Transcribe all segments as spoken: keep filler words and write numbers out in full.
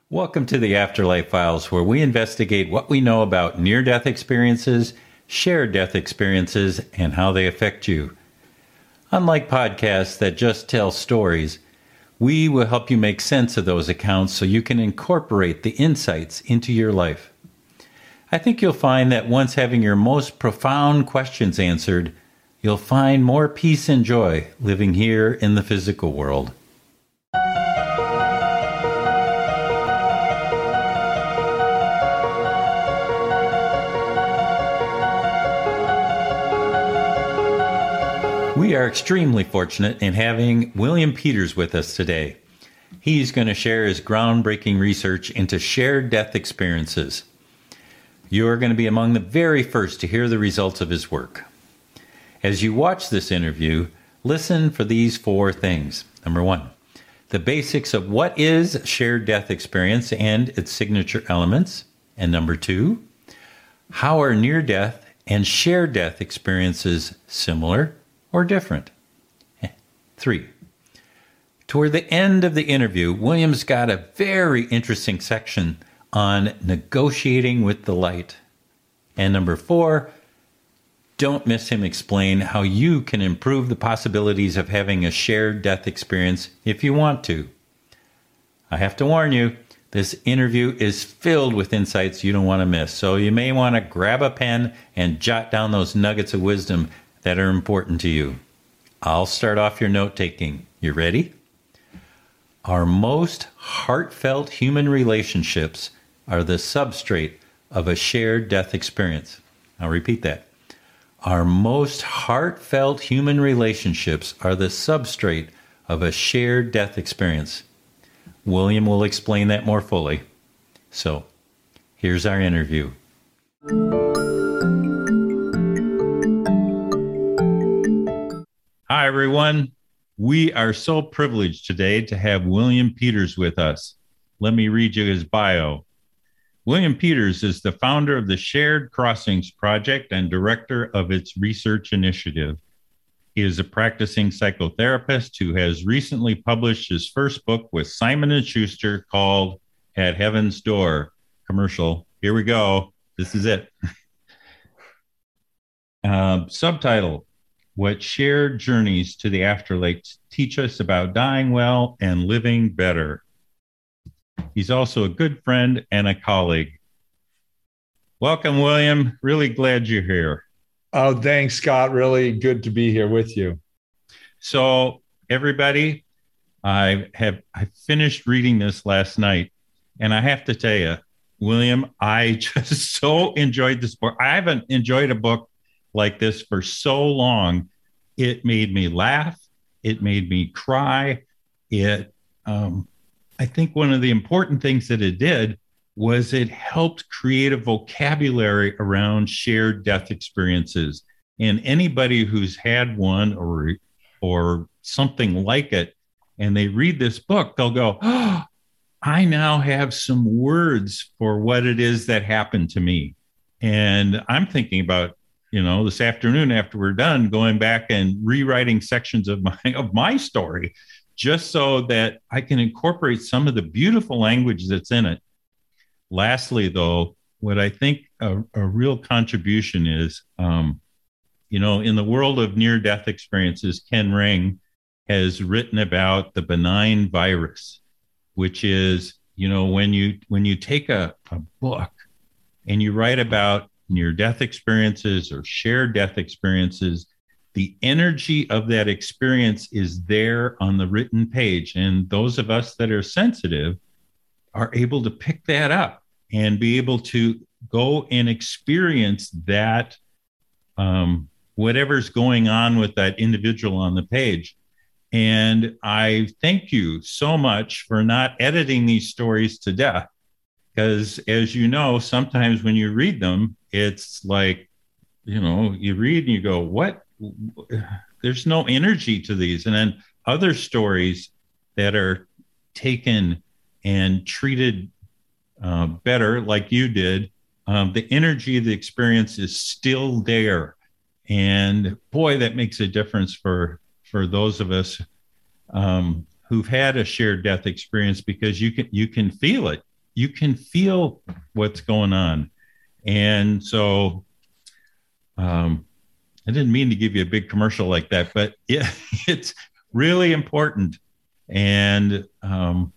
Welcome to the Afterlife Files, where we investigate what we know about near-death experiences, shared death experiences, and how they affect you. Unlike podcasts that just tell stories, we will help you make sense of those accounts so you can incorporate the insights into your life. I think you'll find that once having your most profound questions answered, you'll find more peace and joy living here in the physical world. We are extremely fortunate in having William Peters with us today. He's going to share his groundbreaking research into shared death experiences. You are going to be among the very first to hear the results of his work. As you watch this interview, listen for these four things. Number one, the basics of what is shared death experience and its signature elements. And number two, how are near-death and shared death experiences similar or different? Three, toward the end of the interview, William's got a very interesting section on negotiating with the light. And number four, don't miss him explain how you can improve the possibilities of having a shared death experience if you want to. I have to warn you, this interview is filled with insights you don't want to miss, so you may want to grab a pen and jot down those nuggets of wisdom that are important to you. I'll start off your note-taking. You ready? Our most heartfelt human relationships are the substrate of a shared death experience. I'll repeat that. Our most heartfelt human relationships are the substrate of a shared death experience. William will explain that more fully. So, here's our interview. Hi, everyone. We are so privileged today to have William Peters with us. Let me read you his bio. William Peters is the founder of the Shared Crossings Project and director of its research initiative. He is a practicing psychotherapist who has recently published his first book with Simon and Schuster called At Heaven's Door. Commercial. Here we go. This is it. uh, subtitle, What Shared Journeys to the Afterlife Teach Us About Dying Well and Living Better. He's also a good friend and a colleague. Welcome, William. Really glad you're here. Oh, thanks, Scott. Really good to be here with you. So, everybody, I have I finished reading this last night, and I have to tell you, William, I just so enjoyed this book. I haven't enjoyed a book like this for so long. It made me laugh. It made me cry. It, um, I think one of the important things that it did was it helped create a vocabulary around shared death experiences. And anybody who's had one or, or something like it, and they read this book, they'll go, oh, I now have some words for what it is that happened to me. And I'm thinking about, you know, this afternoon after we're done, going back and rewriting sections of my of my story, just so that I can incorporate some of the beautiful language that's in it. Lastly, though, what I think a, a real contribution is, um, you know, in the world of near-death experiences, Ken Ring has written about the benign virus, which is, you know, when you when you take a, a book and you write about near-death experiences or shared death experiences, the energy of that experience is there on the written page. And those of us that are sensitive are able to pick that up and be able to go and experience that, um, whatever's going on with that individual on the page. And I thank you so much for not editing these stories to death. Because as you know, sometimes when you read them, it's like, you know, you read and you go, what? There's no energy to these. And then other stories that are taken and treated uh, better, like you did, um, the energy of the experience is still there. And boy, that makes a difference for, for those of us um, who've had a shared death experience, because you can, you can feel it. you can feel what's going on. And so um, I didn't mean to give you a big commercial like that, but it, it's really important. And um,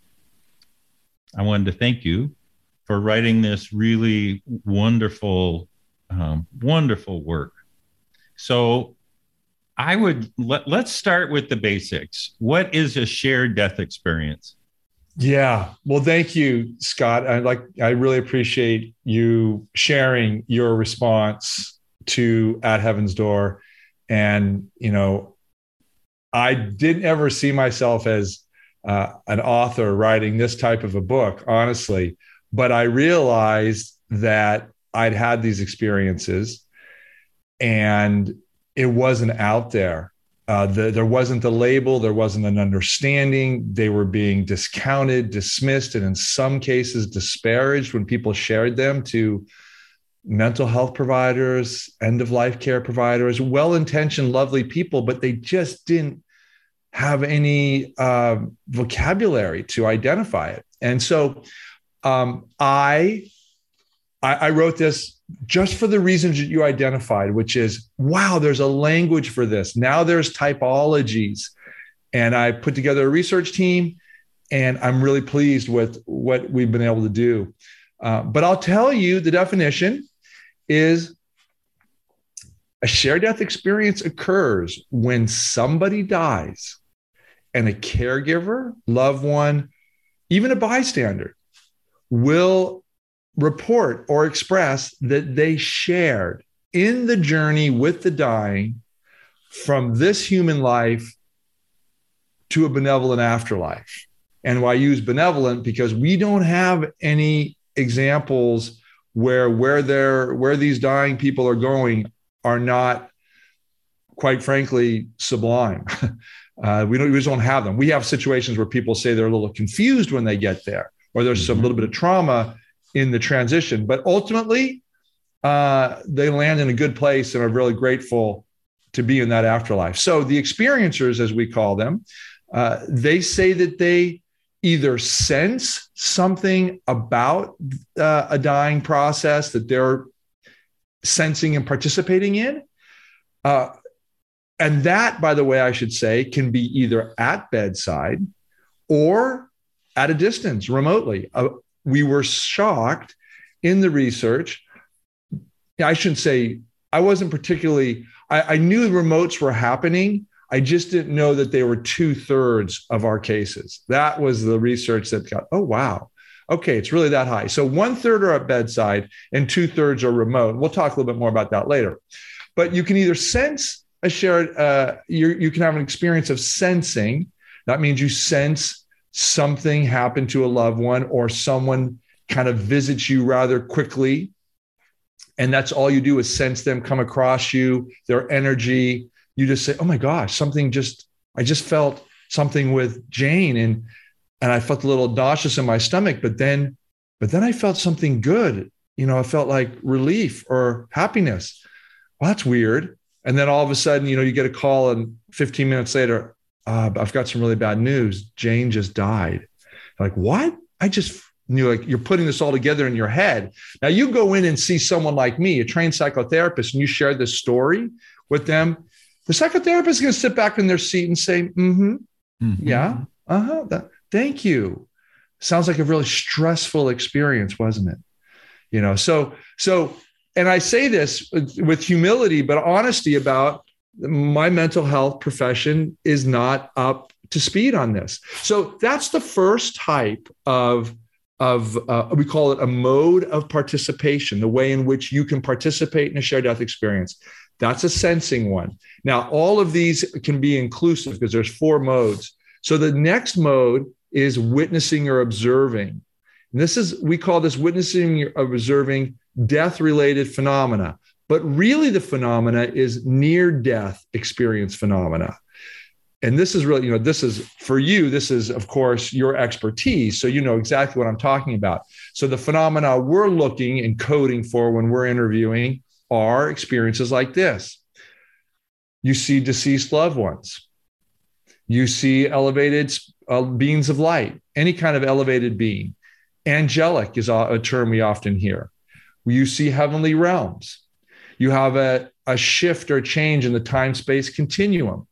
I wanted to thank you for writing this really wonderful, um, wonderful work. So I would let, let's start with the basics. What is a shared death experience? Yeah. Well, thank you, Scott. I like, I really appreciate you sharing your response to At Heaven's Door. And, you know, I didn't ever see myself as uh, an author writing this type of a book, honestly, but I realized that I'd had these experiences and it wasn't out there. Uh, the, there wasn't the label. There wasn't an understanding. They were being discounted, dismissed, and in some cases disparaged when people shared them to mental health providers, end-of-life care providers, well-intentioned, lovely people, but they just didn't have any uh, vocabulary to identify it. And so um, I, I, I wrote this just for the reasons that you identified, which is, wow, there's a language for this. Now there's typologies. And I put together a research team, and I'm really pleased with what we've been able to do. Uh, but I'll tell you, the definition is a shared death experience occurs when somebody dies and a caregiver, loved one, even a bystander will report or express that they shared in the journey with the dying from this human life to a benevolent afterlife. And why I use benevolent? Because we don't have any examples where where they're where these dying people are going are not, quite frankly, sublime. uh, we don't we just don't have them. We have situations where people say they're a little confused when they get there, or there's some little bit of trauma in the transition, but ultimately uh, they land in a good place and are really grateful to be in that afterlife. So the experiencers, as we call them, uh, they say that they either sense something about uh, a dying process that they're sensing and participating in. Uh, and that, by the way, I should say, can be either at bedside or at a distance, remotely. Uh, we were shocked in the research. I shouldn't say, I wasn't particularly, I, I knew remotes were happening. I just didn't know that they were two thirds of our cases. That was the research that got, oh, wow. Okay, it's really that high. So one third are at bedside and two thirds are remote. We'll talk a little bit more about that later. But you can either sense a shared, uh, you you can have an experience of sensing. That means you sense something happened to a loved one, or someone kind of visits you rather quickly. And that's all you do is sense them come across you, their energy. You just say, oh my gosh, something just, I just felt something with Jane, and, and I felt a little nauseous in my stomach, but then, but then I felt something good. You know, I felt like relief or happiness. Well, that's weird. And then all of a sudden, you know, you get a call, and fifteen minutes later, uh, I've got some really bad news. Jane just died. Like, what? I just knew, like, you're putting this all together in your head. Now you go in and see someone like me, a trained psychotherapist, and you share this story with them. The psychotherapist is going to sit back in their seat and say, mm-hmm, mm-hmm. yeah, uh-huh, that, thank you. Sounds like a really stressful experience, wasn't it? You know, so, so, and I say this with, with humility, but honesty about my mental health profession is not up to speed on this. So that's the first type of, of uh, we call it a mode of participation, the way in which you can participate in a shared death experience. That's a sensing one. Now, all of these can be inclusive because there's four modes. So the next mode is witnessing or observing. And this is, we call this witnessing or observing death-related phenomena. But really the phenomena is near-death experience phenomena. And this is really, you know, this is, for you, this is, of course, your expertise. So you know exactly what I'm talking about. So the phenomena we're looking and coding for when we're interviewing are experiences like this. You see deceased loved ones. You see elevated uh, beings of light, any kind of elevated being. Angelic is a, a term we often hear. You see heavenly realms. You have a, a shift or change in the time-space continuum.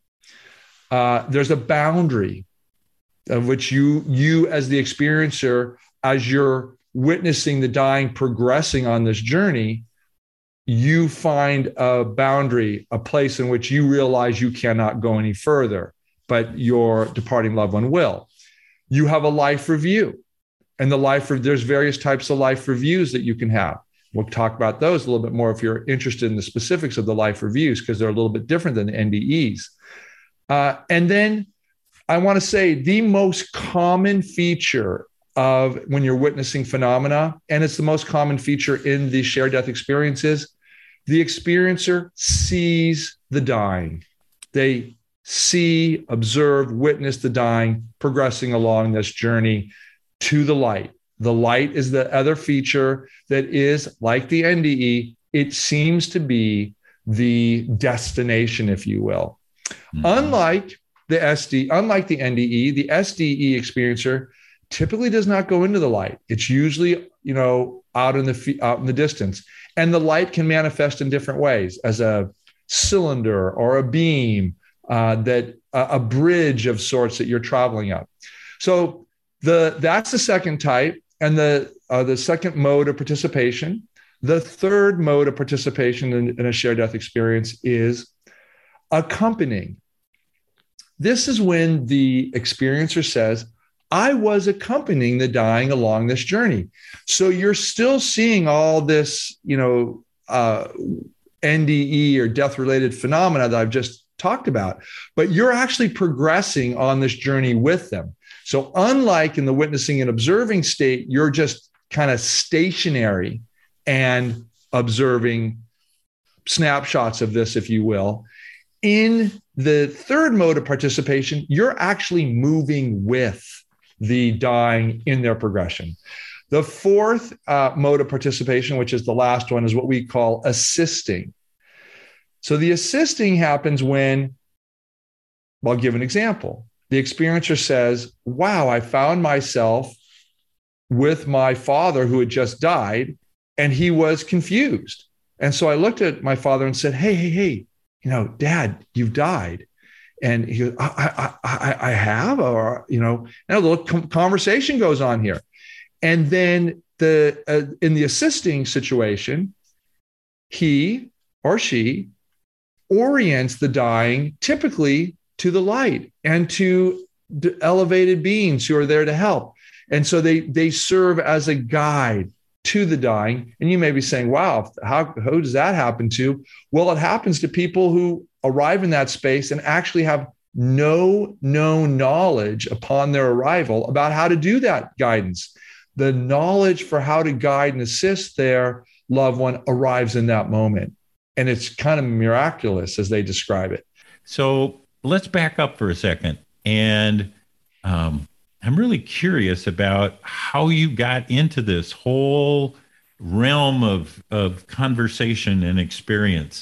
Uh, there's a boundary of which you, you as the experiencer, as you're witnessing the dying progressing on this journey, you find a boundary, a place in which you realize you cannot go any further, but your departing loved one will. You have a life review. And the life, there's various types of life reviews that you can have. We'll talk about those a little bit more if you're interested in the specifics of the life reviews, because they're a little bit different than the N D Es. Uh, and then I want to say the most common feature of when you're witnessing phenomena, and it's the most common feature in the shared death experiences, the experiencer sees the dying. They see, observe, witness the dying progressing along this journey to the light. The light is the other feature that is like the N D E. It seems to be the destination, if you will. Mm-hmm. Unlike the S D, unlike the N D E, the S D E experiencer typically does not go into the light. It's usually, you know, out in the out in the distance, and the light can manifest in different ways, as a cylinder or a beam, uh, that uh, a bridge of sorts that you're traveling up. So the that's the second type, and the uh, the second mode of participation. The third mode of participation in, in a shared death experience is accompanying. This is when the experiencer says, I was accompanying the dying along this journey. So you're still seeing all this, you know, uh, N D E or death-related phenomena that I've just talked about, but you're actually progressing on this journey with them. So unlike in the witnessing and observing state, you're just kind of stationary and observing snapshots of this, if you will. In the third mode of participation, you're actually moving with the dying in their progression. The fourth uh, mode of participation, which is the last one, is what we call assisting. So the assisting happens when, well, I'll give an example. The experiencer says, wow, I found myself with my father who had just died, and he was confused. And so I looked at my father and said, hey, hey, hey, you know, Dad, you've died. And he goes, I, I, I, I have, or, you know, and a little conversation goes on here. And then the uh, in the assisting situation, he or she orients the dying typically to the light and to the elevated beings who are there to help. And so they they serve as a guide to the dying. And you may be saying, wow, how, how does that happen to? Well, it happens to people who arrive in that space and actually have no known knowledge upon their arrival about how to do that guidance. The knowledge for how to guide and assist their loved one arrives in that moment. And it's kind of miraculous as they describe it. So let's back up for a second. And um, I'm really curious about how you got into this whole realm of, of conversation and experience.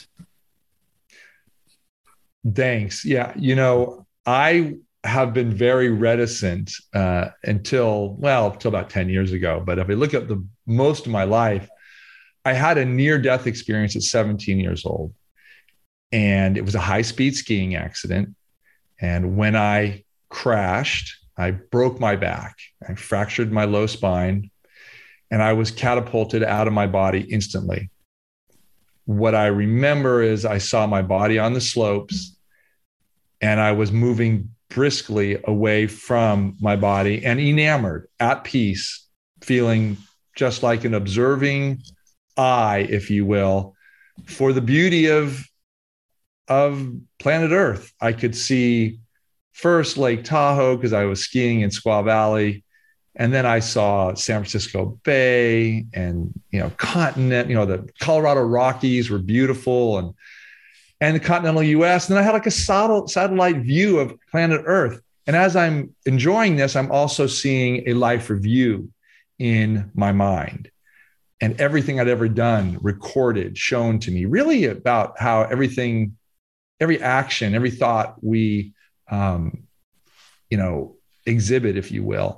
Thanks. Yeah. You know, I have been very reticent uh, until, well, until about ten years ago. But if I look at the most of my life, I had a near-death experience at seventeen years old. And it was a high-speed skiing accident. And when I crashed, I broke my back. I fractured my low spine, and I was catapulted out of my body instantly. What I remember is I saw my body on the slopes, and I was moving briskly away from my body and enamored, at peace, feeling just like an observing eye, if you will, for the beauty of, of planet Earth. I could see first Lake Tahoe because I was skiing in Squaw Valley. And then I saw San Francisco Bay and, you know, continent, you know, the Colorado Rockies were beautiful, and, and the continental U S. And then I had like a satellite view of planet Earth. And as I'm enjoying this, I'm also seeing a life review in my mind, and everything I'd ever done recorded, shown to me, really about how everything, every action, every thought we, um, you know, exhibit, if you will,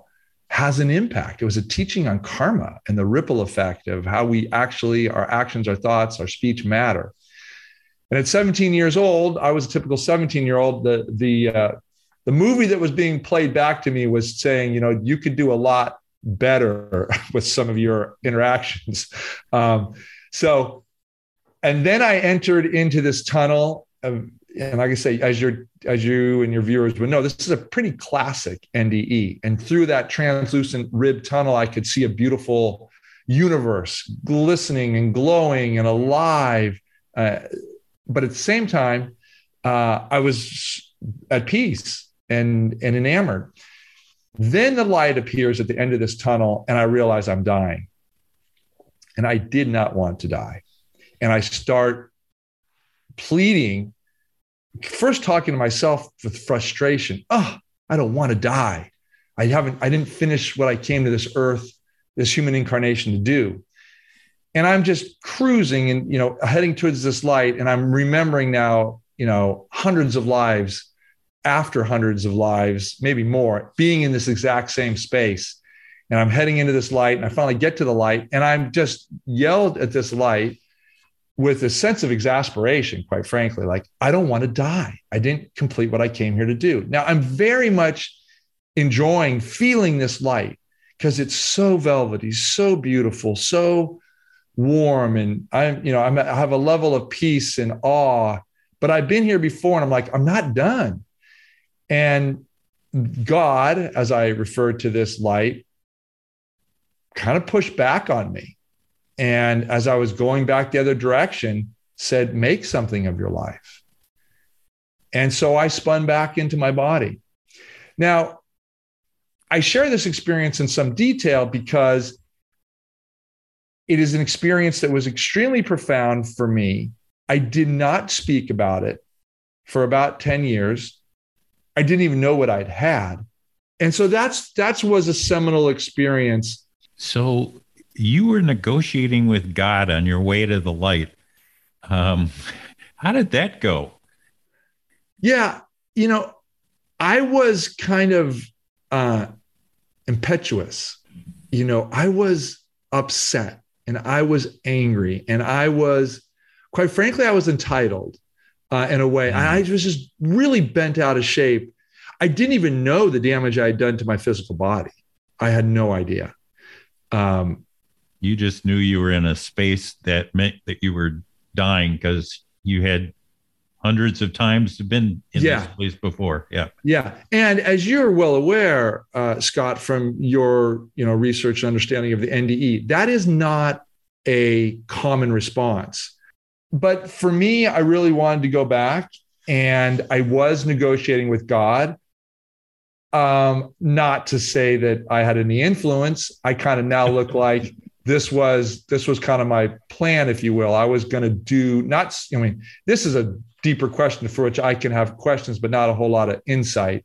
has an impact. It was a teaching on karma and the ripple effect of how we actually, our actions, our thoughts, our speech matter. And at seventeen years old, I was a typical seventeen year old. The, the, uh, the movie that was being played back to me was saying, you know, you could do a lot better with some of your interactions. Um, so, and then I entered into this tunnel of, and like I say, as you're, as you and your viewers would know, this is a pretty classic N D E. And through that translucent rib tunnel, I could see a beautiful universe, glistening and glowing and alive. Uh, but at the same time, uh, I was at peace and, and enamored. Then the light appears at the end of this tunnel, and I realize I'm dying. And I did not want to die. And I start pleading, first talking to myself with frustration. Oh, I don't want to die. I haven't, I didn't finish what I came to this earth, this human incarnation to do. And I'm just cruising and, you know, heading towards this light. And I'm remembering now, you know, hundreds of lives after hundreds of lives, maybe more, being in this exact same space. And I'm heading into this light, and I finally get to the light, and I'm just yelled at this light with a sense of exasperation, quite frankly, like, I don't want to die. I didn't complete what I came here to do. Now, I'm very much enjoying feeling this light because it's so velvety, so beautiful, so warm. And I'm, you know, I'm, I have a level of peace and awe, but I've been here before, and I'm like, I'm not done. And God, as I refer to this light, kind of pushed back on me. And as I was going back the other direction, said, make something of your life. And so I spun back into my body. Now, I share this experience in some detail because it is an experience that was extremely profound for me. I did not speak about it for about ten years. I didn't even know what I'd had. And so that's that's was a seminal experience. So you were negotiating with God on your way to the light. Um, how did that go? Yeah, you know, I was kind of uh, impetuous. You know, I was upset and I was angry and I was, quite frankly, I was entitled uh, in a way. Mm-hmm. I was just really bent out of shape. I didn't even know the damage I had done to my physical body. I had no idea. Um, you just knew you were in a space that meant that you were dying because you had hundreds of times been in yeah. this place before. Yeah. Yeah. And as you're well aware, uh, Scott, from your, you know, research and understanding of the N D E, that is not a common response. But for me, I really wanted to go back, and I was negotiating with God. Um, not to say that I had any influence. I kind of now look like this was, this was kind of my plan, if you will. I was going to do not, I mean, this is a deeper question for which I can have questions, but not a whole lot of insight.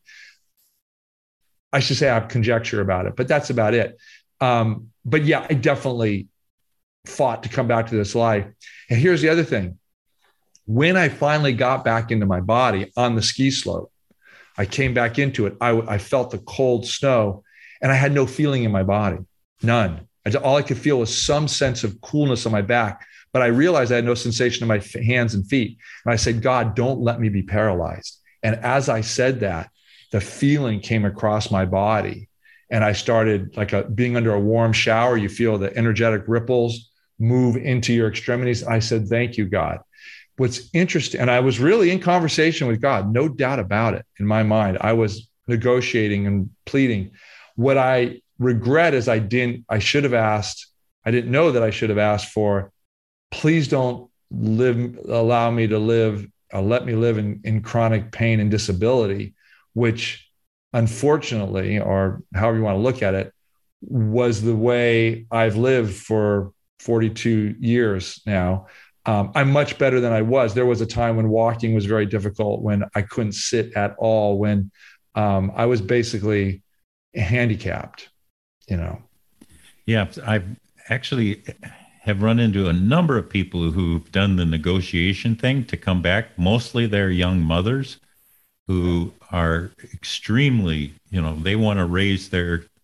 I should say I have conjecture about it, but that's about it. Um, but yeah, I definitely fought to come back to this life. And here's the other thing. When I finally got back into my body on the ski slope, I came back into it. I, I felt the cold snow, and I had no feeling in my body, none. I, all I could feel was some sense of coolness on my back, but I realized I had no sensation in my f- hands and feet. And I said, God, don't let me be paralyzed. And as I said that, the feeling came across my body, and I started like a, being under a warm shower. You feel the energetic ripples move into your extremities. I said, thank you, God. What's interesting, and I was really in conversation with God, no doubt about it in my mind. I was negotiating and pleading. What I regret is I didn't, I should have asked, I didn't know that I should have asked for, please don't live, allow me to live, uh, let me live in, in chronic pain and disability, which unfortunately, or however you want to look at it, was the way I've lived for forty-two years now. Um, I'm much better than I was. There was a time when walking was very difficult, when I couldn't sit at all, when um, I was basically handicapped, you know. Yeah, I've actually have run into a number of people who've done the negotiation thing to come back. Mostly they're young mothers who are extremely, you know, they want to raise their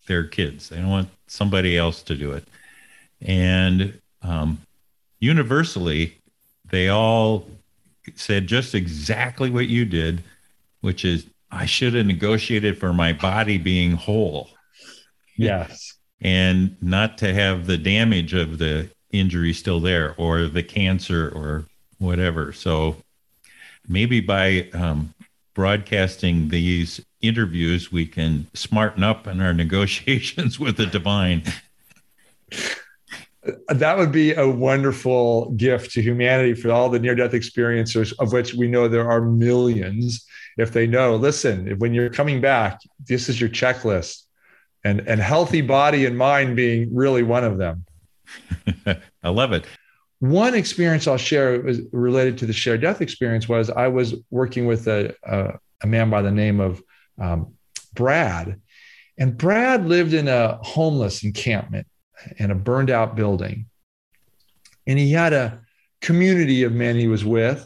their kids. They don't want somebody else to do it. And um, universally, they all said just exactly what you did, which is I should have negotiated for my body being whole. Yes. And not to have the damage of the injury still there, or the cancer, or whatever. So maybe by um, broadcasting these interviews, we can smarten up in our negotiations with the divine. That would be a wonderful gift to humanity for all the near-death experiencers, of which we know there are millions. If they know, listen, when you're coming back, this is your checklist, and, and healthy body and mind being really one of them. I love it. One experience I'll share was related to the shared death experience was I was working with a, a, a man by the name of um, Brad. And Brad lived in a homeless encampment in a burned out building. And he had a community of men he was with.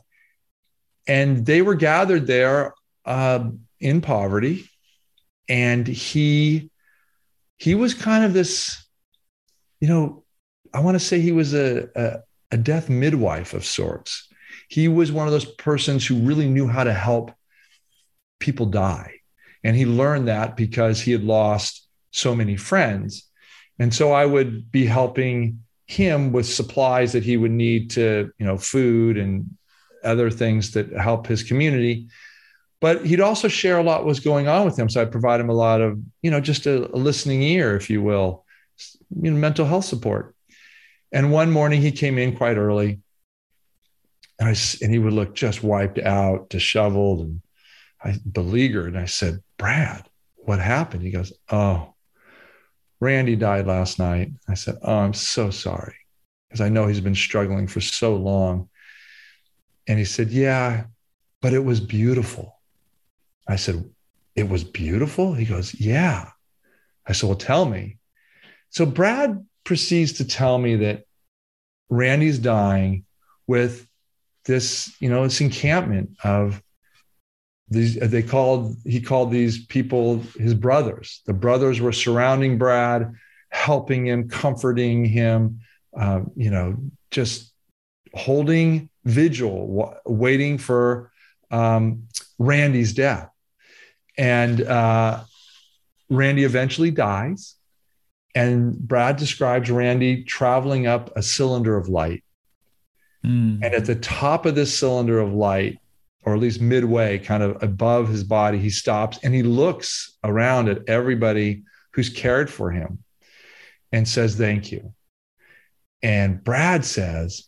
And they were gathered there uh, in poverty. And he, he was kind of this, you know, I want to say he was a, a, a death midwife of sorts. He was one of those persons who really knew how to help people die. And he learned that because he had lost so many friends. And so I would be helping him with supplies that he would need to, you know, food and other things that help his community. But he'd also share a lot what was going on with him. So I'd provide him a lot of, you know, just a, a listening ear, if you will, you know, mental health support. And one morning he came in quite early, and, I, and he would look just wiped out, disheveled, and I beleaguered. And I said, Brad, what happened? He goes, oh, Randy died last night. I said, oh, I'm so sorry, because I know he's been struggling for so long. And he said, yeah, but it was beautiful. I said, it was beautiful? He goes, yeah. I said, well, tell me. So Brad proceeds to tell me that Randy's dying with this, you know, this encampment of these, they called, he called these people his brothers. The brothers were surrounding Brad, helping him, comforting him, um, you know, just holding vigil, w- waiting for um, Randy's death. And uh, Randy eventually dies. And Brad describes Randy traveling up a cylinder of light. Mm. And at the top of this cylinder of light, or at least midway, kind of above his body, he stops and he looks around at everybody who's cared for him and says, thank you. And Brad says,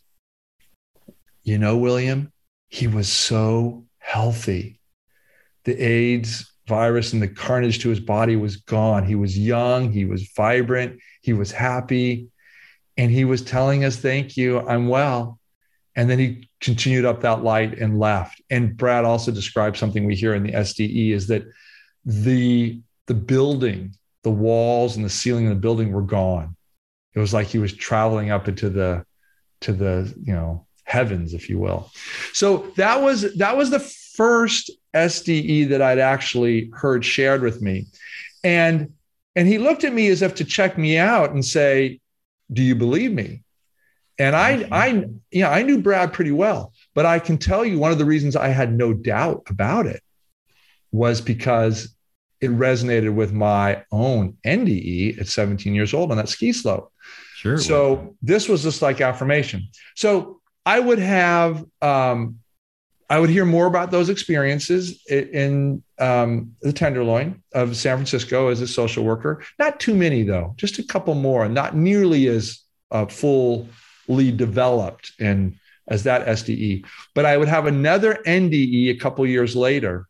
you know, William, he was so healthy. The AIDS virus and the carnage to his body was gone. He was young, he was vibrant, he was happy, and he was telling us, thank you, I'm well. And then he continued up that light and left. And Brad also described something we hear in the S D E is that the, the building, the walls and the ceiling of the building were gone. It was like he was traveling up into the, to the, you know, heavens, if you will. So that was, that was the first S D E that I'd actually heard shared with me. And, and he looked at me as if to check me out and say, do you believe me? And I, I, yeah, I knew Brad pretty well, but I can tell you one of the reasons I had no doubt about it was because it resonated with my own N D E at seventeen years old on that ski slope. Sure. So this was just like affirmation. So I would have, um, I would hear more about those experiences in um, the Tenderloin of San Francisco as a social worker. Not too many, though, just a couple more, not nearly as uh, fully developed and as that S D E. But I would have another N D E a couple years later,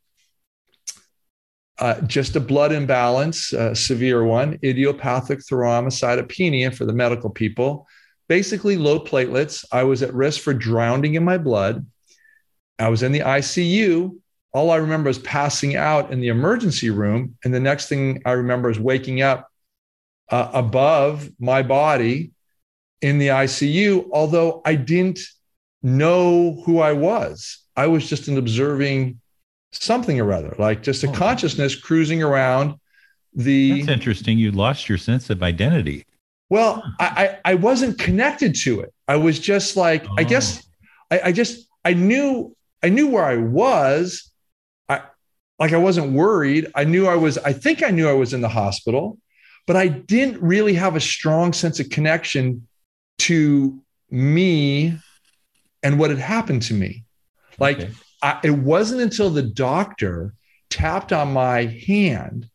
uh, just a blood imbalance, a severe one, idiopathic thrombocytopenia for the medical people, basically low platelets. I was at risk for drowning in my blood. I was in the I C U. All I remember is passing out in the emergency room. And the next thing I remember is waking up uh, above my body in the I C U, although I didn't know who I was. I was just an observing something or other, like just a oh. consciousness cruising around the That's interesting. You lost your sense of identity. Well, I, I, I wasn't connected to it. I was just like, Oh. I guess I, I just, I knew, I knew where I was. I like, I wasn't worried. I knew I was, I think I knew I was in the hospital, but I didn't really have a strong sense of connection to me and what had happened to me. Like Okay. I, it wasn't until the doctor tapped on my hand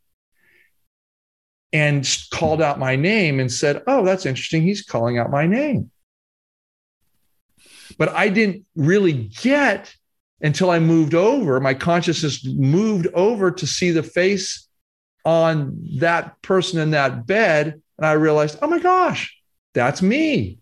and called out my name and said, "Oh, that's interesting. He's calling out my name." But I didn't really get until I moved over. My consciousness moved over to see the face on that person in that bed. And I realized, oh my gosh, that's me.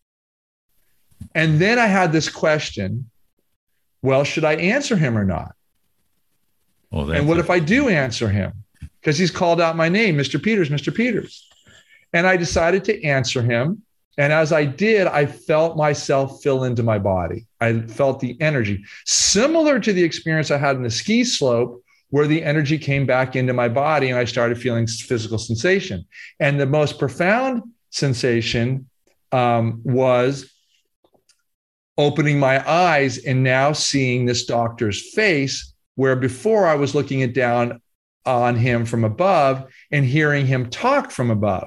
And then I had this question, well, should I answer him or not? Oh, that's And what a- if I do answer him? Because he's called out my name, Mister Peters, Mister Peters. And I decided to answer him. And as I did, I felt myself fill into my body. I felt the energy, similar to the experience I had in the ski slope, where the energy came back into my body and I started feeling physical sensation. And the most profound sensation um, was opening my eyes and now seeing this doctor's face, where before I was looking it down on him from above and hearing him talk from above.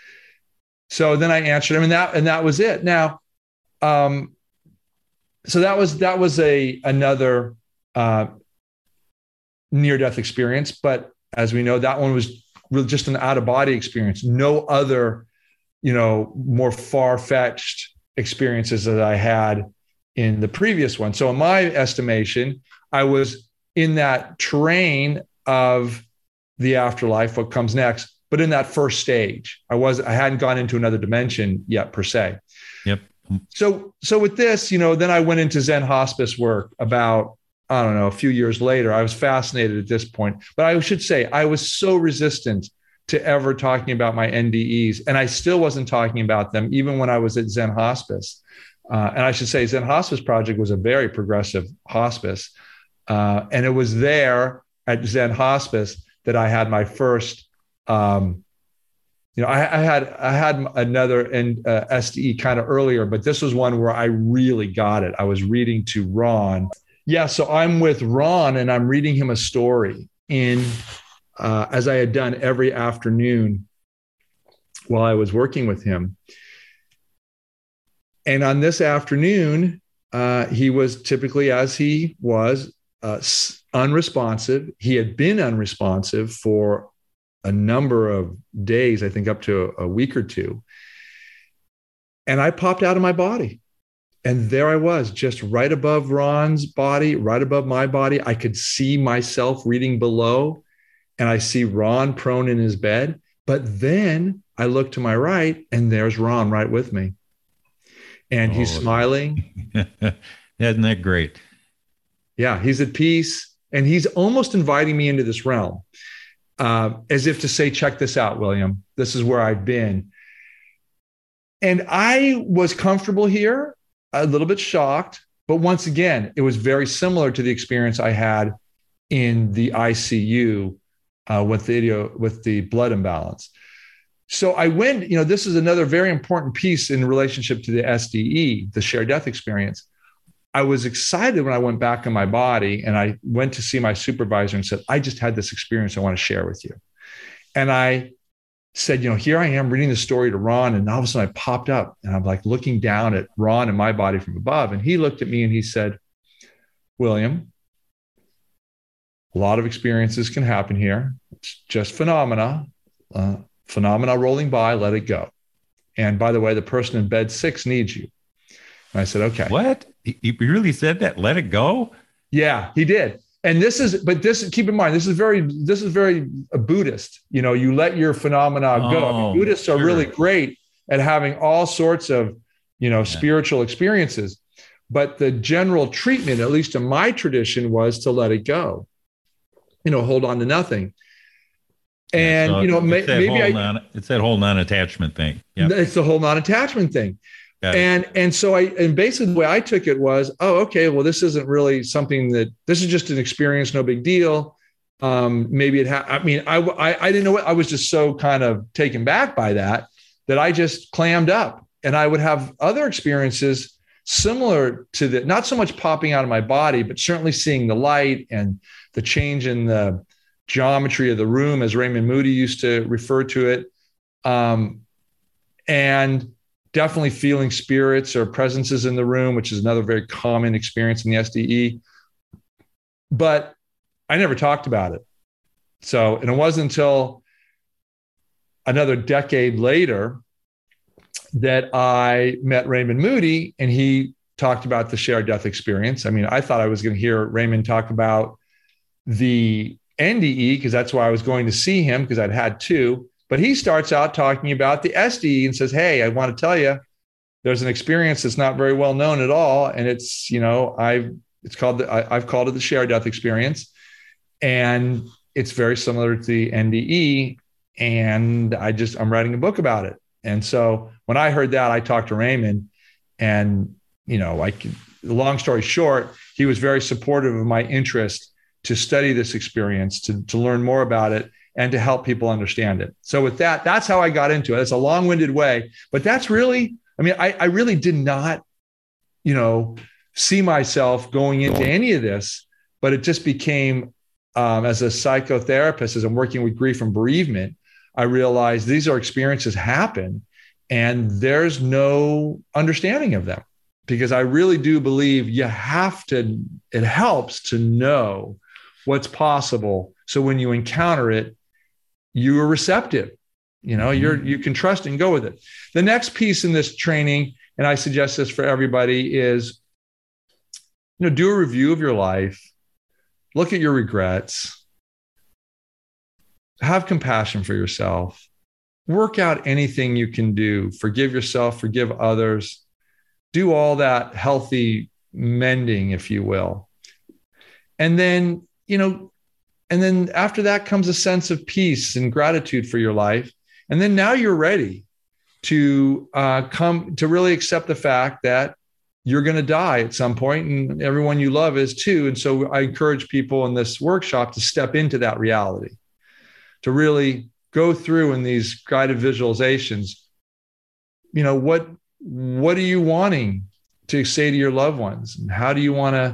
So then I answered him, and that and that was it. Now, um, so that was that was a another uh, near-death experience. But as we know, that one was really just an out-of-body experience. No other, you know, more far-fetched experiences that I had in the previous one. So in my estimation, I was in that terrain of the afterlife, what comes next, but in that first stage. I was I hadn't gone into another dimension yet per se. Yep. So so with this, you know, then I went into Zen hospice work about, I don't know, a few years later. I was fascinated at this point, but I should say I was so resistant to ever talking about my N D Es, and I still wasn't talking about them even when I was at Zen hospice. Uh, and I should say Zen Hospice Project was a very progressive hospice. Uh, and it was there at Zen Hospice that I had my first, um, you know, I, I had I had another and uh, S D E kind of earlier, but this was one where I really got it. I was reading to Ron. Yeah, so I'm with Ron and I'm reading him a story in, uh, as I had done every afternoon while I was working with him. And on this afternoon, uh, he was typically, as he was, uh, unresponsive. He had been unresponsive for a number of days, I think up to a, a week or two. And I popped out of my body. And there I was, just right above Ron's body, right above my body. I could see myself reading below, and I see Ron prone in his bed. But then I look to my right, and there's Ron right with me. And he's Oh. smiling. Isn't that great? Yeah, he's at peace. And he's almost inviting me into this realm, uh, as if to say, check this out, William. This is where I've been. And I was comfortable here, a little bit shocked. But once again, it was very similar to the experience I had in the I C U uh, with the, with the blood imbalance. So I went, you know, this is another very important piece in relationship to the S D E, the shared death experience. I was excited when I went back in my body and I went to see my supervisor and said, I just had this experience I want to share with you. And I said, you know, here I am reading the story to Ron. And all of a sudden I popped up and I'm like looking down at Ron and my body from above. And he looked at me and he said, William, a lot of experiences can happen here. It's just phenomena. Uh, Phenomena rolling by, let it go. And by the way, the person in bed six needs you. And I said, okay. What? You really said that? Let it go? Yeah, he did. And this is, but this, keep in mind, this is very, this is very a Buddhist. You know, you let your phenomena go. I mean, Oh, Buddhists are sure. really great at having all sorts of, you know, Yeah. spiritual experiences. But the general treatment, at least in my tradition, was to let it go. You know, hold on to nothing. And, Yeah, so you know, it's may, that maybe whole I, non, it's that whole non-attachment thing. Yeah. it's the whole non-attachment thing. Got it. And, and so I, and basically the way I took it was, oh, okay, well, this isn't really something that, this is just an experience, no big deal. Um, maybe it had, I mean, I, I, I didn't know what, I was just so kind of taken back by that, that I just clammed up, and I would have other experiences similar to that, not so much popping out of my body, but certainly seeing the light and the change in the geometry of the room, as Raymond Moody used to refer to it. Um, and definitely feeling spirits or presences in the room, which is another very common experience in the S D E. But I never talked about it. So, and it wasn't until another decade later that I met Raymond Moody, and he talked about the shared death experience. I mean, I thought I was going to hear Raymond talk about the N D E, because that's why I was going to see him, because I'd had two. But he starts out talking about the S D E and says, hey, I want to tell you, there's an experience that's not very well known at all. And it's, you know, I've, it's called, the, I, I've called it the shared death experience. And it's very similar to the N D E. And I just, I'm writing a book about it. And so when I heard that, I talked to Raymond, and, you know, like, long story short, he was very supportive of my interest to study this experience, to, to learn more about it, and to help people understand it. So with that, that's how I got into it. It's a long-winded way, but that's really, I mean, I, I really did not, you know, see myself going into any of this, but it just became, um, as a psychotherapist, as I'm working with grief and bereavement, I realized these are experiences happen, and there's no understanding of them, because I really do believe you have to, it helps to know what's possible. So when you encounter it, you are receptive, you know, mm-hmm. you're, you can trust and go with it. The next piece in this training, and I suggest this for everybody, is, you know, do a review of your life, look at your regrets, have compassion for yourself, work out anything you can do, forgive yourself, forgive others, do all that healthy mending, if you will. And then, you know, and then after that comes a sense of peace and gratitude for your life. And then now you're ready to uh, come to really accept the fact that you're going to die at some point, and everyone you love is too. And so I encourage people in this workshop to step into that reality, to really go through in these guided visualizations. You know, what, what are you wanting to say to your loved ones? And how do you want to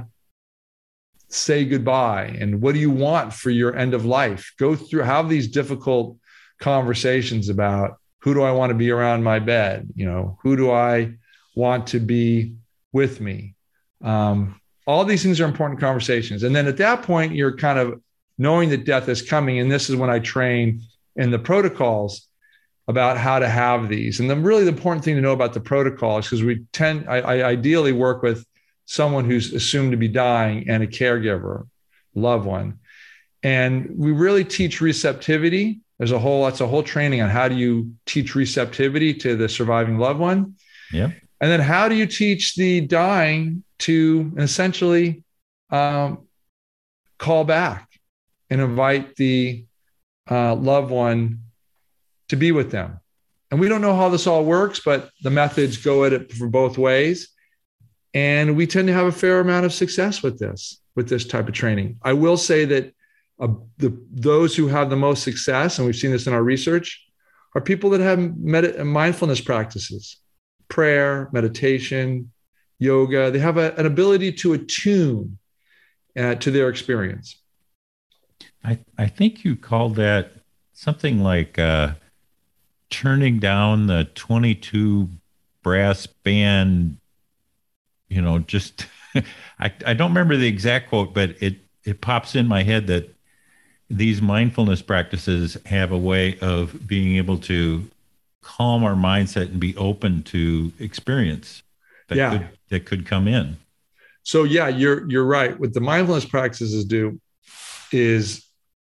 say goodbye? And what do you want for your end of life? Go through, have these difficult conversations about, who do I want to be around my bed? You know, who do I want to be with me? Um, all these things are important conversations. And then at that point, you're kind of knowing that death is coming. And this is when I train in the protocols about how to have these. And the really the important thing to know about the protocols, because we tend, I, I ideally work with someone who's assumed to be dying and a caregiver, loved one. And we really teach receptivity. There's a whole, that's a whole training on how do you teach receptivity to the surviving loved one. Yeah. And then how do you teach the dying to essentially um, call back and invite the uh, loved one to be with them. And we don't know how this all works, but the methods go at it for both ways. And we tend to have a fair amount of success with this, with this type of training. I will say that uh, the, those who have the most success, and we've seen this in our research, are people that have med- mindfulness practices, prayer, meditation, yoga. They have a, an ability to attune uh, to their experience. I, I think you called that something like uh, turning down the twenty-two brass band, you know, just, I, I don't remember the exact quote, but it, it pops in my head that these mindfulness practices have a way of being able to calm our mindset and be open to experience that, yeah. could, that could come in. So yeah, you're, you're right. What the mindfulness practices do is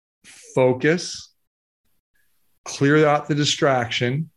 focus, clear out the distraction.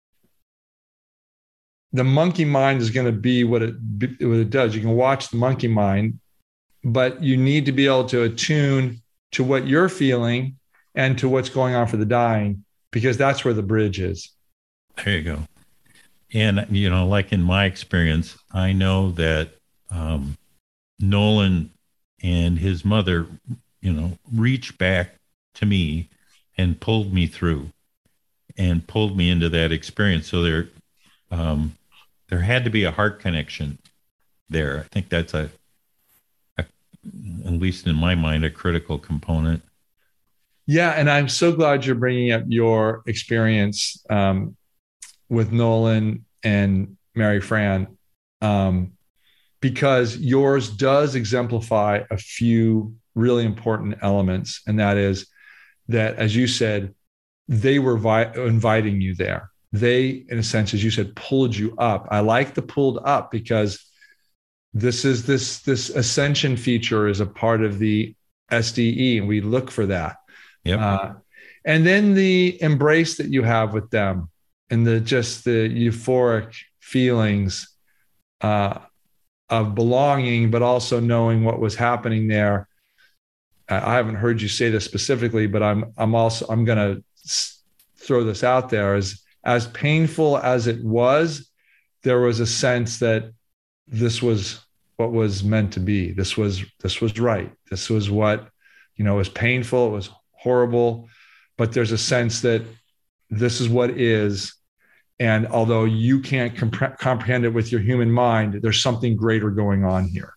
The monkey mind is going to be what it, what it does. You can watch the monkey mind, but you need to be able to attune to what you're feeling and to what's going on for the dying, because that's where the bridge is. There you go. And, you know, like in my experience, I know that um, Nolan and his mother, you know, reached back to me and pulled me through and pulled me into that experience. So there, um, there had to be a heart connection there. I think that's a, a, at least in my mind, a critical component. Yeah, and I'm so glad you're bringing up your experience um, with Nolan and Mary Fran, um, because yours does exemplify a few really important elements, and that is that, as you said, they were vi- inviting you there. They, in a sense, as you said, pulled you up. I like the pulled up because this is this this ascension feature is a part of the S D E, and we look for that. Yep. Uh, and then the embrace that you have with them and the just the euphoric feelings uh, of belonging, but also knowing what was happening there. I haven't heard you say this specifically, but I'm I'm also I'm going to throw this out there. As as painful as it was, there was a sense that this was what was meant to be. This was this was right. This was what, you know, was painful. It was horrible, but there's a sense that this is what is. And although you can't comp- comprehend it with your human mind, there's something greater going on here.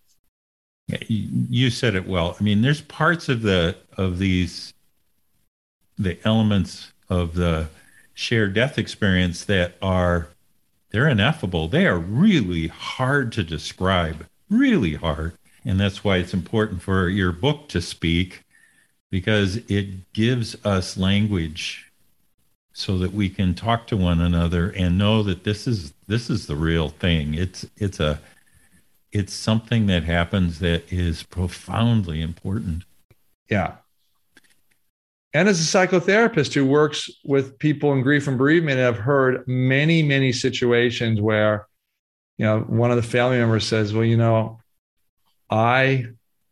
You said it well. I mean, there's parts of the of these the elements of the shared death experience that are they're ineffable. They are really hard to describe, really hard. And that's why it's important for your book to speak, because it gives us language so that we can talk to one another and know that this is this is the real thing. It's it's a it's something that happens that is profoundly important. Yeah. And as a psychotherapist who works with people in grief and bereavement, I've heard many, many situations where, you know, one of the family members says, well, you know, I,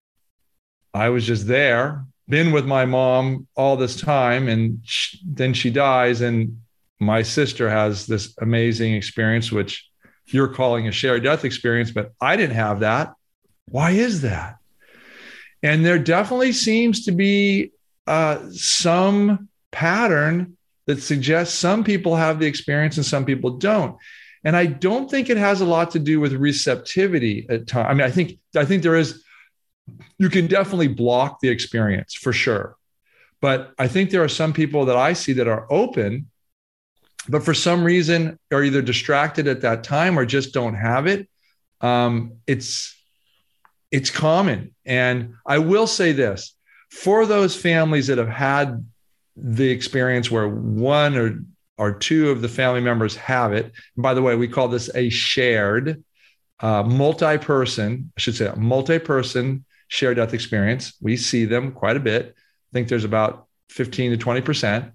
I was just there, been with my mom all this time, and sh- then she dies, and my sister has this amazing experience, which you're calling a shared death experience, but I didn't have that. Why is that? And there definitely seems to be uh, some pattern that suggests some people have the experience and some people don't. And I don't think it has a lot to do with receptivity at times. I mean, I think I think there is, you can definitely block the experience for sure. But I think there are some people that I see that are open, but for some reason are either distracted at that time or just don't have it. Um, it's it's common. And I will say this, for those families that have had the experience where one or, or two of the family members have it, and by the way, we call this a shared uh, multi-person, I should say a multi-person shared death experience. We see them quite a bit. I think there's about fifteen to twenty percent.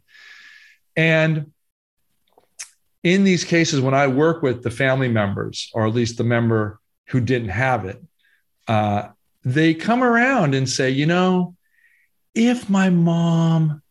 And in these cases, when I work with the family members, or at least the member who didn't have it, uh, they come around and say, you know, if my mom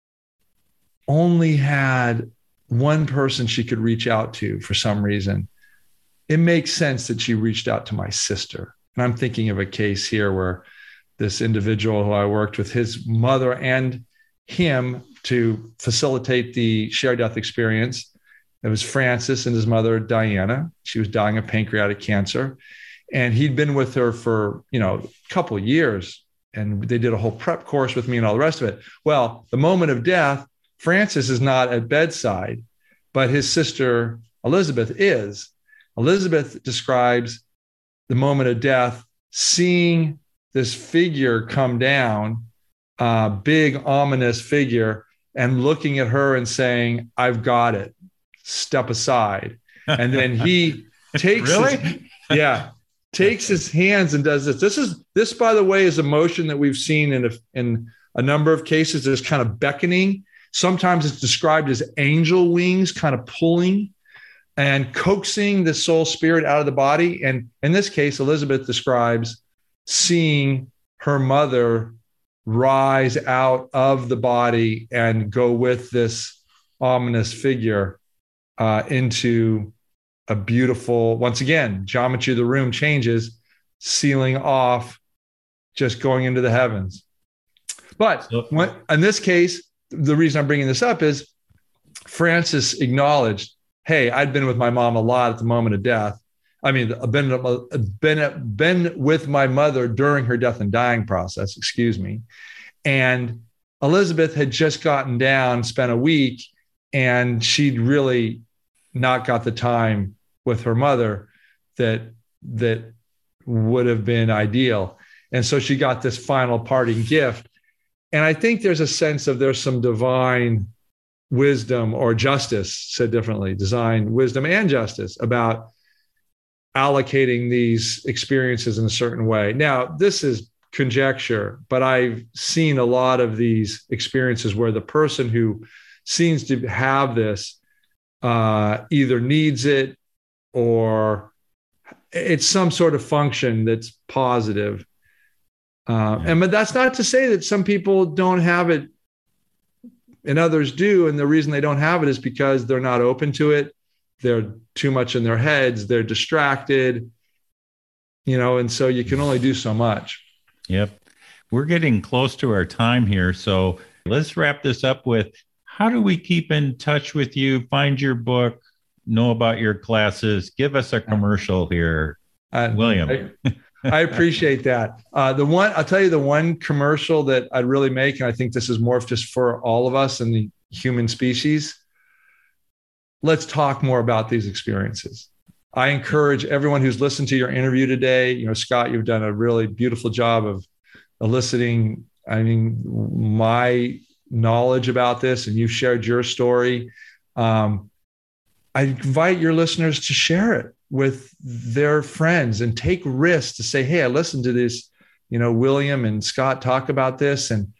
only had one person she could reach out to for some reason, it makes sense that she reached out to my sister. And I'm thinking of a case here where this individual who I worked with, his mother and him to facilitate the shared death experience. It was Francis and his mother, Diana. She was dying of pancreatic cancer. And he'd been with her for, you know, a couple of years. And they did a whole prep course with me and all the rest of it. Well, the moment of death, Francis is not at bedside, but his sister, Elizabeth, is. Elizabeth describes the moment of death, seeing this figure come down, uh, big, ominous figure, and looking at her and saying, I've got it. Step aside. And then he takes really? his, yeah, takes his hands and does this. This is this, by the way, is a motion that we've seen in a, in a number of cases. There's kind of beckoning. Sometimes it's described as angel wings, kind of pulling and coaxing the soul spirit out of the body. And in this case, Elizabeth describes seeing her mother rise out of the body and go with this ominous figure uh, into a beautiful, once again, geometry of the room changes, sealing off, just going into the heavens. But So, when, in this case, the reason I'm bringing this up is Frances acknowledged, hey, I'd been with my mom a lot at the moment of death. I mean, I've been, been, been with my mother during her death and dying process, excuse me. And Elizabeth had just gotten down, spent a week, and she'd really not got the time with her mother that, that would have been ideal. And so she got this final parting gift. And I think there's a sense of there's some divine wisdom or justice, said differently, design, wisdom, and justice about allocating these experiences in a certain way. Now, this is conjecture, but I've seen a lot of these experiences where the person who seems to have this uh, either needs it or it's some sort of function that's positive. Uh, and but that's not to say that some people don't have it and others do. And the reason they don't have it is because they're not open to it. They're too much in their heads. They're distracted, you know, and so you can only do so much. Yep. We're getting close to our time here. So let's wrap this up with, how do we keep in touch with you, find your book, know about your classes? Give us a commercial here, uh, William. I, I appreciate that. Uh, the one, I'll tell you the one commercial that I'd really make, and I think this is more just for all of us and the human species. Let's talk more about these experiences. I encourage everyone who's listened to your interview today. You know, Scott, you've done a really beautiful job of eliciting, I mean, my knowledge about this, and you've shared your story. Um, I invite your listeners to share it with their friends and take risks to say, hey, I listened to this, you know, William and Scott talk about this. And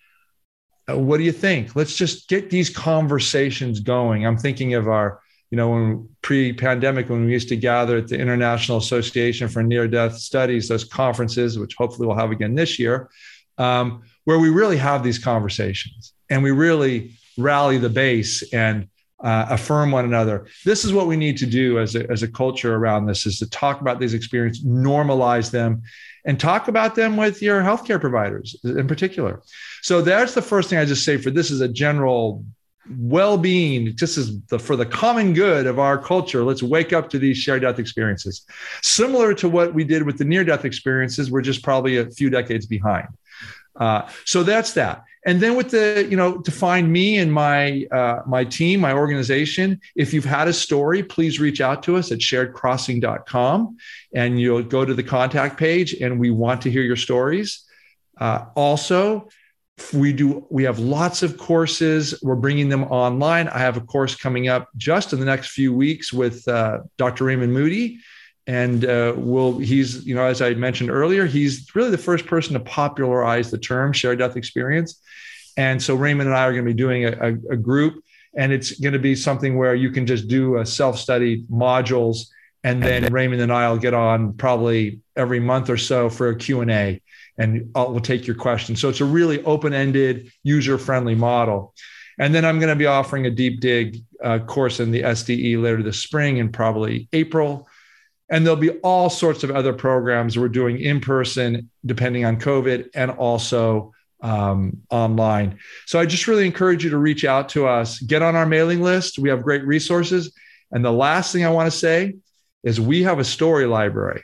uh, what do you think? Let's just get these conversations going. I'm thinking of our, you know, when pre-pandemic, when we used to gather at the International Association for Near-Death Studies, those conferences, which hopefully we'll have again this year, um, where we really have these conversations and we really rally the base and uh, affirm one another. This is what we need to do as a, as a culture around this, is to talk about these experiences, normalize them, and talk about them with your healthcare providers in particular. So that's the first thing I just say for this is a general well-being, just as the, for the common good of our culture. Let's wake up to these shared death experiences. Similar to what we did with the near-death experiences, we're just probably a few decades behind. Uh, so that's that. And then with the, you know, to find me and my uh, my team, my organization, if you've had a story, please reach out to us at shared crossing dot com, and you'll go to the contact page, and we want to hear your stories. Uh, also, we do we have lots of courses. We're bringing them online. I have a course coming up just in the next few weeks with uh, Doctor Raymond Moody. And uh, we'll, he's, you know, as I mentioned earlier, he's really the first person to popularize the term shared death experience. And so Raymond and I are going to be doing a, a, a group, and it's going to be something where you can just do a self-study modules. And then Raymond and I will get on probably every month or so for a Q and A, and I'll, we'll take your questions. So it's a really open-ended, user-friendly model. And then I'm going to be offering a deep dig uh, course in the S D E later this spring in probably April. And there'll be all sorts of other programs we're doing in person, depending on COVID, and also um, online. So I just really encourage you to reach out to us, get on our mailing list. We have great resources. And the last thing I want to say is we have a story library.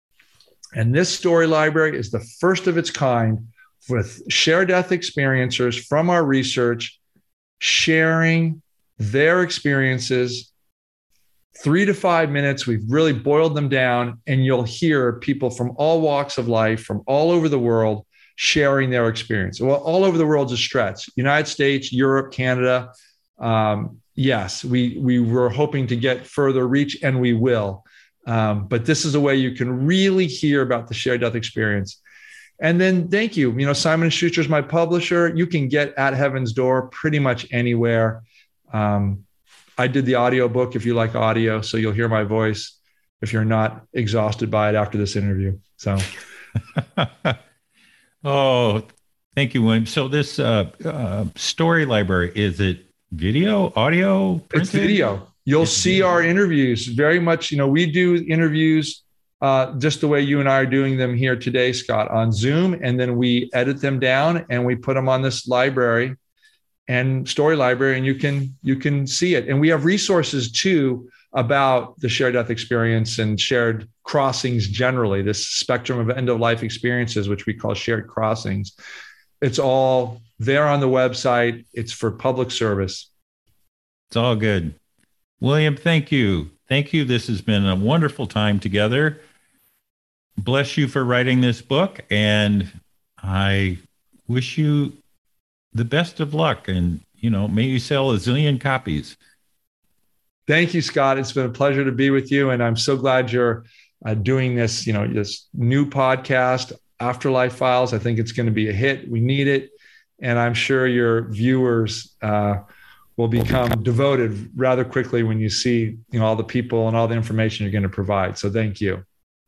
And this story library is the first of its kind, with shared death experiencers from our research sharing their experiences. Three to five minutes, we've really boiled them down, and you'll hear people from all walks of life, from all over the world, sharing their experience. Well, all over the world is a stretch. United States, Europe, Canada. Um, yes, we, we were hoping to get further reach, and we will. Um, but this is a way you can really hear about the shared death experience. And then thank you. You know, Simon and Schuster is my publisher. You can get At Heaven's Door pretty much anywhere. Um, I did the audio book if you like audio, so you'll hear my voice if you're not exhausted by it after this interview. So, oh, thank you, William. So this uh, uh, story library, is it video, audio, printed? It's video. You'll it's see video. Our interviews very much. You know, we do interviews uh, just the way you and I are doing them here today, Scott, on Zoom. And then we edit them down and we put them on this library and story library, and you can you can see it. And we have resources too about the shared death experience and shared crossings generally, this spectrum of end-of-life experiences, which we call shared crossings. It's all there on the website. It's for public service. It's all good. William, thank you. Thank you. This has been a wonderful time together. Bless you for writing this book, and I wish you the best of luck, and, you know, may you sell a zillion copies. Thank you, Scott. It's been a pleasure to be with you, and I'm so glad you're uh, doing this, you know, this new podcast, Afterlife Files. I think it's going to be a hit. We need it, and I'm sure your viewers uh, will become devoted rather quickly when you see, you know, all the people and all the information you're going to provide. So thank you.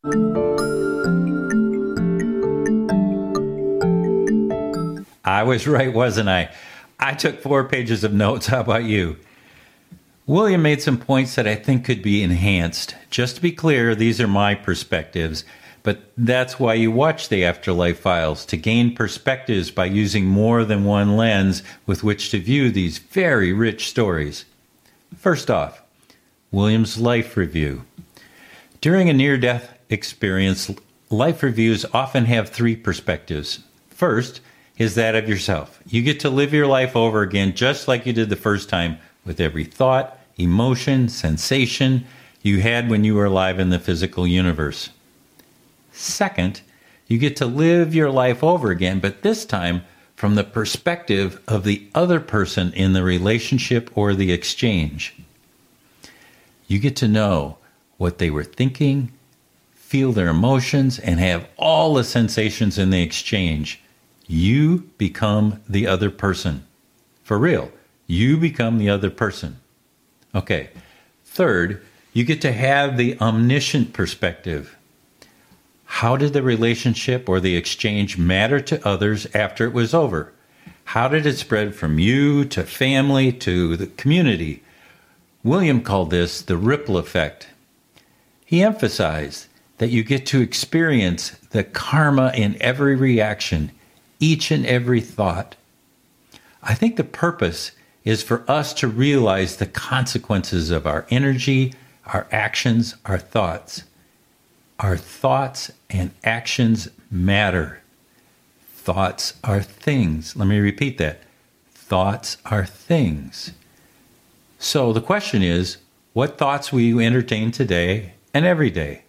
I was right, wasn't I? I took four pages of notes. How about you? William made some points that I think could be enhanced. Just to be clear, these are my perspectives, but that's why you watch the Afterlife Files, to gain perspectives by using more than one lens with which to view these very rich stories. First off, William's life review. During a near-death experience, life reviews often have three perspectives. First is that of yourself. You get to live your life over again just like you did the first time, with every thought, emotion, sensation you had when you were alive in the physical universe. Second, you get to live your life over again, but this time from the perspective of the other person in the relationship or the exchange. You get to know what they were thinking, feel their emotions, and have all the sensations in the exchange. You become the other person. For real, you become the other person. Okay. Third, you get to have the omniscient perspective. How did the relationship or the exchange matter to others after it was over? How did it spread from you to family to the community? William called this the ripple effect. He emphasized that you get to experience the karma in every reaction, each and every thought. I think the purpose is for us to realize the consequences of our energy, our actions, our thoughts. Our thoughts and actions matter. Thoughts are things. Let me repeat that. Thoughts are things. So the question is, what thoughts will you entertain today and every day?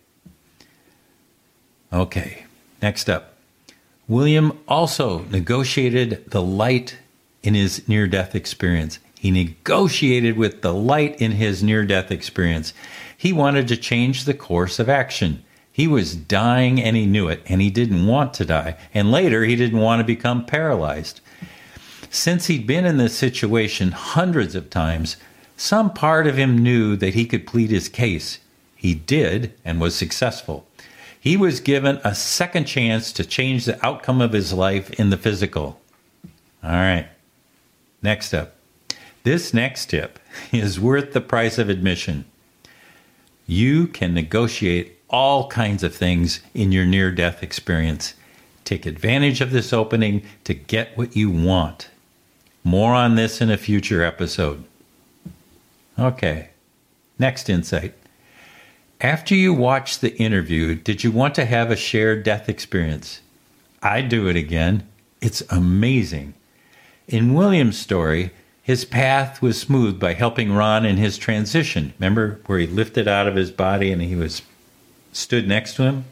Okay, next up. William also negotiated the light in his near-death experience. He negotiated with the light in his near-death experience. He wanted to change the course of action. He was dying and he knew it, and he didn't want to die. And later, he didn't want to become paralyzed. Since he'd been in this situation hundreds of times, some part of him knew that he could plead his case. He did and was successful. He was given a second chance to change the outcome of his life in the physical. All right. Next up. This next tip is worth the price of admission. You can negotiate all kinds of things in your near-death experience. Take advantage of this opening to get what you want. More on this in a future episode. Okay. Next insight. After you watched the interview, did you want to have a shared death experience? I'd do it again. It's amazing. In William's story, his path was smoothed by helping Ron in his transition. Remember where he lifted out of his body and he was stood next to him?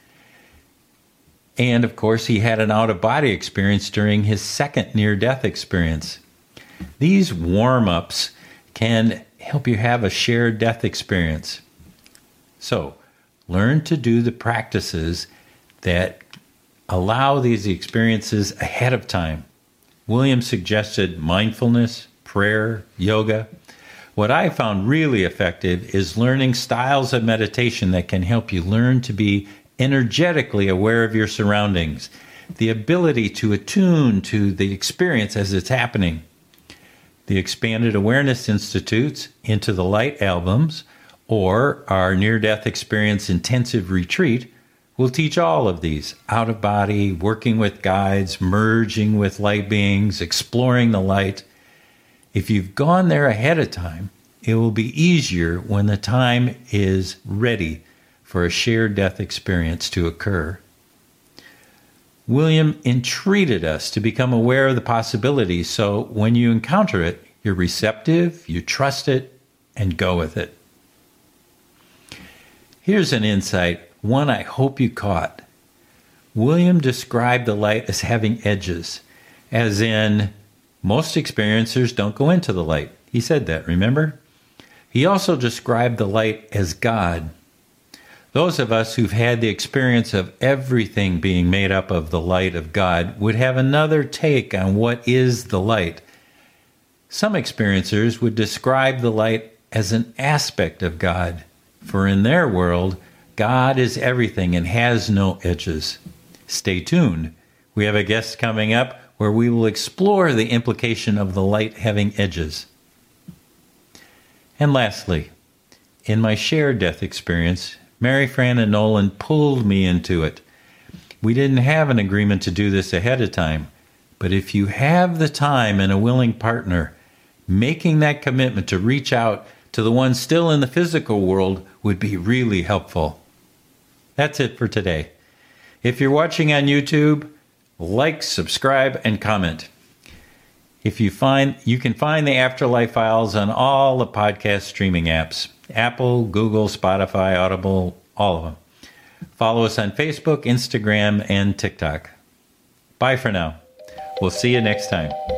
And, of course, he had an out-of-body experience during his second near-death experience. These warm-ups can help you have a shared death experience. So, learn to do the practices that allow these experiences ahead of time. William suggested mindfulness, prayer, yoga. What I found really effective is learning styles of meditation that can help you learn to be energetically aware of your surroundings, the ability to attune to the experience as it's happening. The Expanded Awareness Institute's Into the Light albums Or our near-death experience intensive retreat will teach all of these: out of body, working with guides, merging with light beings, exploring the light. If you've gone there ahead of time, it will be easier when the time is ready for a shared death experience to occur. William entreated us to become aware of the possibilities, so when you encounter it, you're receptive, you trust it, and go with it. Here's an insight, one I hope you caught. William described the light as having edges, as in, most experiencers don't go into the light. He said that, remember? He also described the light as God. Those of us who've had the experience of everything being made up of the light of God would have another take on what is the light. Some experiencers would describe the light as an aspect of God, for in their world, God is everything and has no edges. Stay tuned. We have a guest coming up where we will explore the implication of the light having edges. And lastly, in my shared death experience, Mary Fran and Nolan pulled me into it. We didn't have an agreement to do this ahead of time, but if you have the time and a willing partner, making that commitment to reach out to the one still in the physical world would be really helpful. That's it for today. If you're watching on YouTube, like, subscribe, and comment. If you find, you can find the Afterlife Files on all the podcast streaming apps: Apple, Google, Spotify, Audible, all of them. Follow us on Facebook, Instagram, and TikTok. Bye for now. We'll see you next time.